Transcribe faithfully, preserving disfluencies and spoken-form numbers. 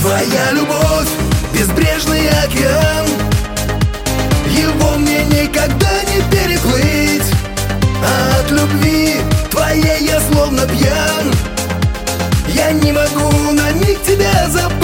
Твоя любовь — безбрежный океан, его мне никогда не переплыть. А от любви твоей я словно пьян, я не могу на миг тебя забыть.